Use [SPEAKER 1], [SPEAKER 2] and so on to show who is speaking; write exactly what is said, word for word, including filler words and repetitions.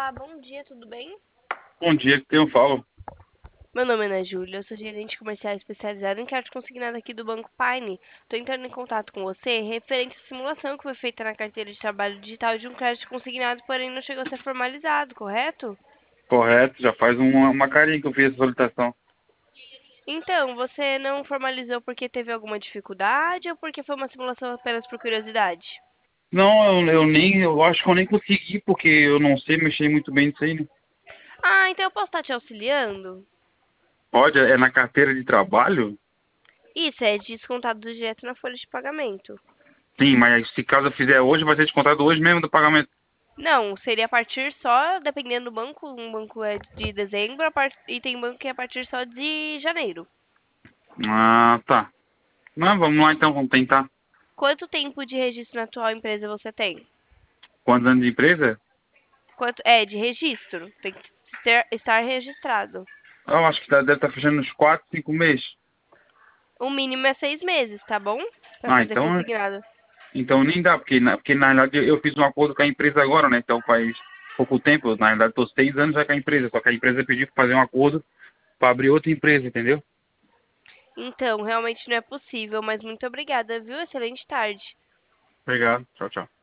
[SPEAKER 1] Olá, bom dia, tudo bem?
[SPEAKER 2] Bom dia, que eu falo.
[SPEAKER 1] Meu nome é Ana Júlia, eu sou gerente comercial especializada em carta consignada aqui do Banco Paine. Estou entrando em contato com você referente à simulação que foi feita na carteira de trabalho digital de um crédito consignado, porém não chegou a ser formalizado, correto?
[SPEAKER 2] Correto, já faz uma, uma carinha que eu fiz essa solicitação.
[SPEAKER 1] Então, você não formalizou porque teve alguma dificuldade ou porque foi uma simulação apenas por curiosidade?
[SPEAKER 2] Não, eu, eu nem, eu acho que eu nem consegui, porque eu não sei mexer muito bem nisso aí, né?
[SPEAKER 1] Ah, então eu posso estar te auxiliando?
[SPEAKER 2] Pode, é na carteira de trabalho?
[SPEAKER 1] Isso é descontado direto na folha de pagamento.
[SPEAKER 2] Sim, mas se caso eu fizer hoje, vai ser descontado hoje mesmo do pagamento.
[SPEAKER 1] Não, seria a partir só, dependendo do banco, um banco é de dezembro a par- e tem banco que é a partir só de janeiro.
[SPEAKER 2] Ah, tá. Não, vamos lá então, vamos tentar.
[SPEAKER 1] Quanto tempo de registro na atual empresa você tem?
[SPEAKER 2] Quantos anos de empresa?
[SPEAKER 1] Quanto é de registro? Tem que ter- estar registrado.
[SPEAKER 2] Eu acho que tá- deve estar fechando uns quatro, cinco meses.
[SPEAKER 1] O mínimo é seis meses, tá bom? Pra
[SPEAKER 2] Ah,
[SPEAKER 1] fazer
[SPEAKER 2] então,
[SPEAKER 1] consignado.
[SPEAKER 2] então nem dá, porque na, porque na realidade eu, eu fiz um acordo com a empresa agora, né? Então faz pouco tempo, na realidade estou seis anos já com a empresa, só que a empresa pediu para fazer um acordo para abrir outra empresa, entendeu?
[SPEAKER 1] Então, realmente não é possível, mas muito obrigada, viu? Excelente tarde.
[SPEAKER 2] Obrigado. Tchau, tchau.